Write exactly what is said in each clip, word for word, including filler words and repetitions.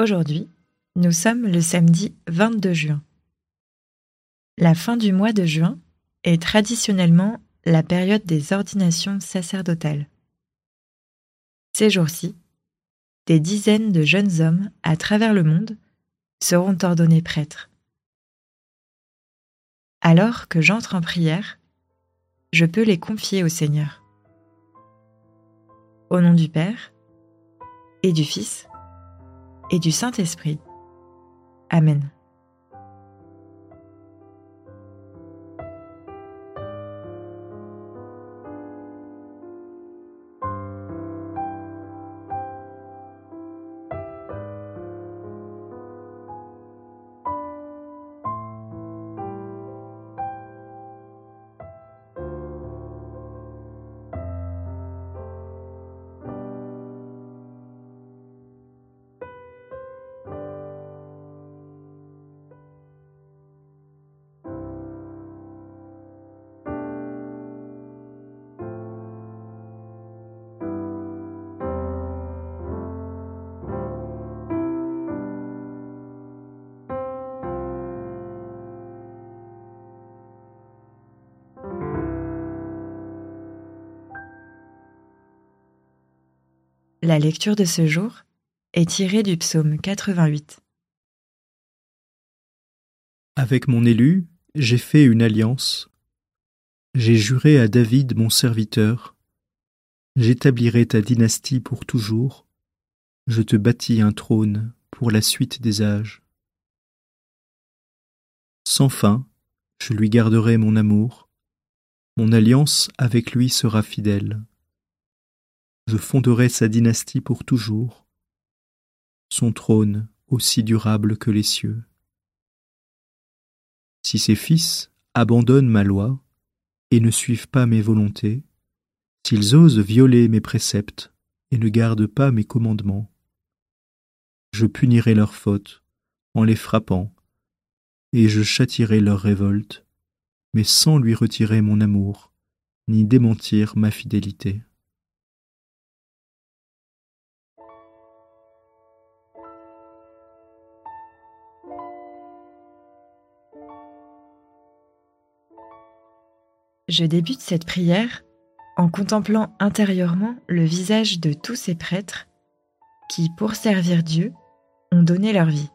Aujourd'hui, nous sommes le samedi vingt-deux juin. La fin du mois de juin est traditionnellement la période des ordinations sacerdotales. Ces jours-ci, des dizaines de jeunes hommes à travers le monde seront ordonnés prêtres. Alors que j'entre en prière, je peux les confier au Seigneur. Au nom du Père, et du Fils, et du Saint-Esprit. Amen. La lecture de ce jour est tirée du psaume quatre-vingt-huit. Avec mon élu, j'ai fait une alliance. J'ai juré à David mon serviteur. J'établirai ta dynastie pour toujours. Je te bâtis un trône pour la suite des âges. Sans fin, je lui garderai mon amour. Mon alliance avec lui sera fidèle. Je fonderai sa dynastie pour toujours, son trône aussi durable que les cieux. Si ses fils abandonnent ma loi et ne suivent pas mes volontés, s'ils osent violer mes préceptes et ne gardent pas mes commandements, je punirai leurs fautes en les frappant, et je châtierai leur révolte, mais sans lui retirer mon amour, ni démentir ma fidélité. Je débute cette prière en contemplant intérieurement le visage de tous ces prêtres qui, pour servir Dieu, ont donné leur vie.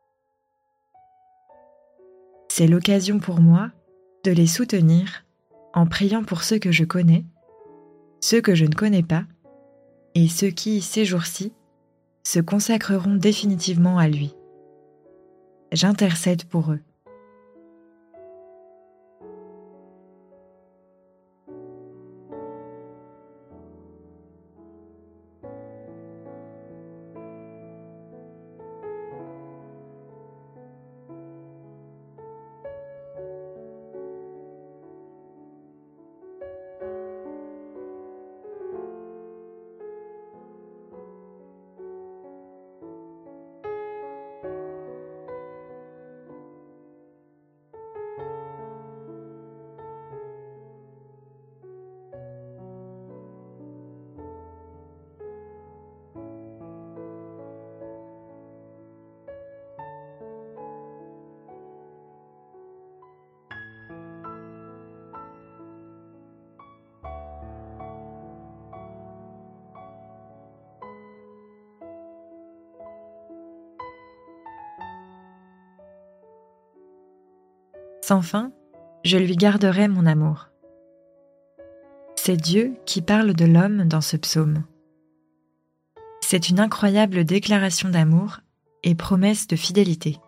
C'est l'occasion pour moi de les soutenir en priant pour ceux que je connais, ceux que je ne connais pas, et ceux qui, ces jours-ci, se consacreront définitivement à lui. J'intercède pour eux. Sans fin, je lui garderai mon amour. C'est Dieu qui parle de l'homme dans ce psaume. C'est une incroyable déclaration d'amour et promesse de fidélité.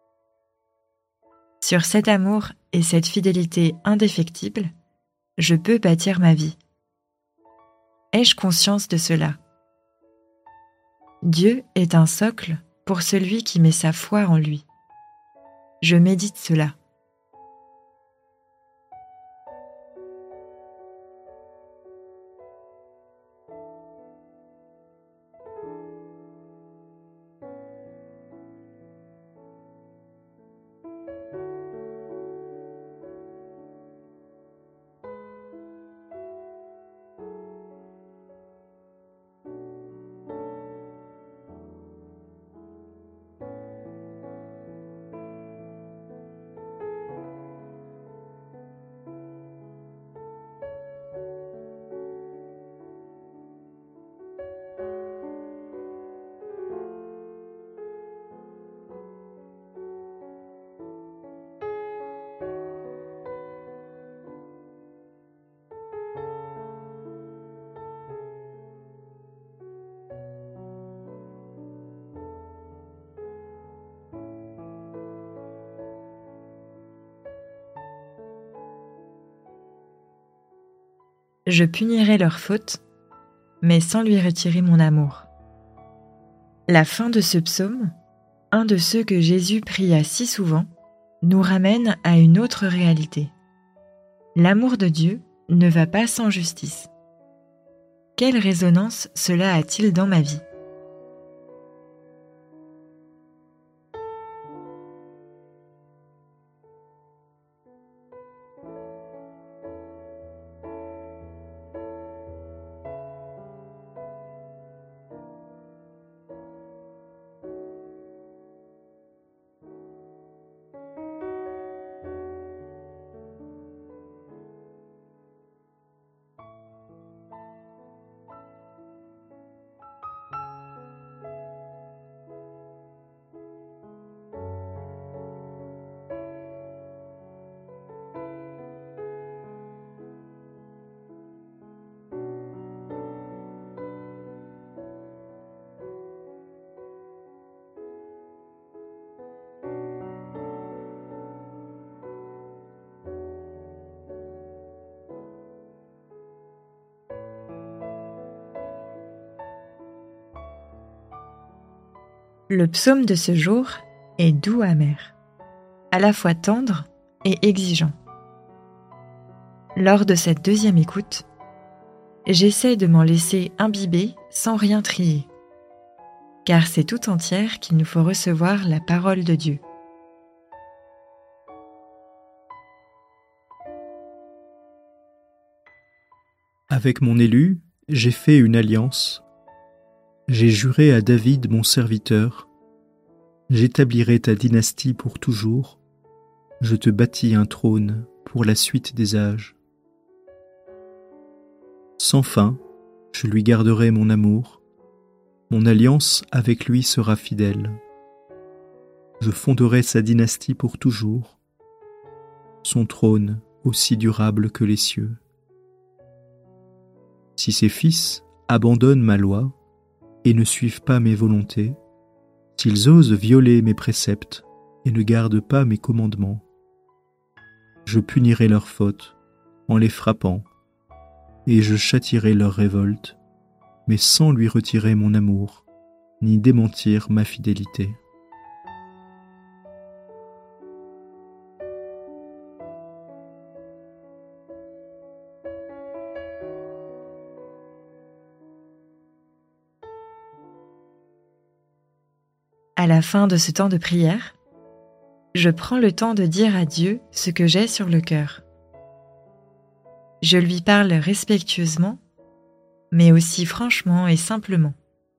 Sur cet amour et cette fidélité indéfectible, je peux bâtir ma vie. Ai-je conscience de cela? Dieu est un socle pour celui qui met sa foi en lui. Je médite cela. Je punirai leur faute, mais sans lui retirer mon amour. La fin de ce psaume, un de ceux que Jésus pria si souvent, nous ramène à une autre réalité. L'amour de Dieu ne va pas sans justice. Quelle résonance cela a-t-il dans ma vie ? Le psaume de ce jour est doux amer, à la fois tendre et exigeant. Lors de cette deuxième écoute, j'essaie de m'en laisser imbiber sans rien trier, car c'est tout entière qu'il nous faut recevoir la parole de Dieu. Avec mon élu, j'ai fait une alliance. J'ai juré à David mon serviteur, j'établirai ta dynastie pour toujours, je te bâtis un trône pour la suite des âges. Sans fin, je lui garderai mon amour, mon alliance avec lui sera fidèle. Je fonderai sa dynastie pour toujours, son trône aussi durable que les cieux. Si ses fils abandonnent ma loi, et ne suivent pas mes volontés, s'ils osent violer mes préceptes et ne gardent pas mes commandements, je punirai leurs fautes en les frappant, et je châtierai leur révolte, mais sans lui retirer mon amour, ni démentir ma fidélité. À la fin de ce temps de prière, je prends le temps de dire à Dieu ce que j'ai sur le cœur. Je lui parle respectueusement, mais aussi franchement et simplement.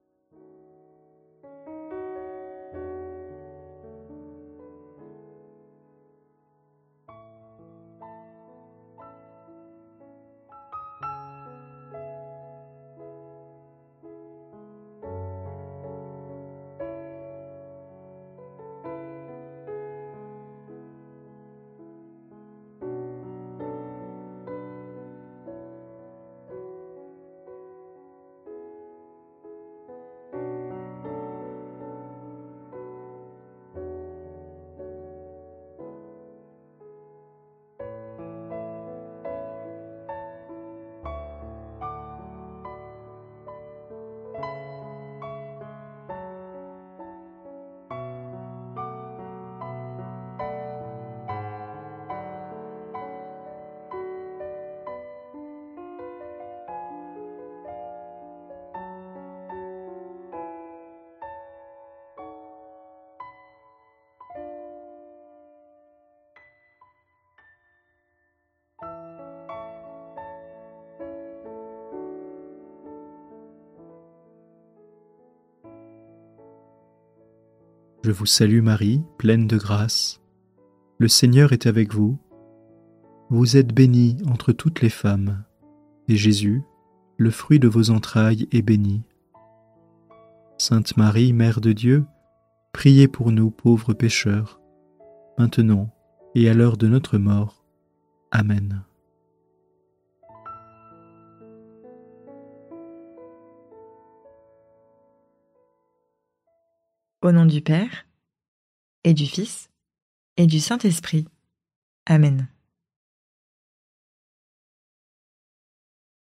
Je vous salue Marie, pleine de grâce. Le Seigneur est avec vous. Vous êtes bénie entre toutes les femmes, et Jésus, le fruit de vos entrailles, est béni. Sainte Marie, Mère de Dieu, priez pour nous pauvres pécheurs, maintenant et à l'heure de notre mort. Amen. Au nom du Père, et du Fils, et du Saint-Esprit. Amen.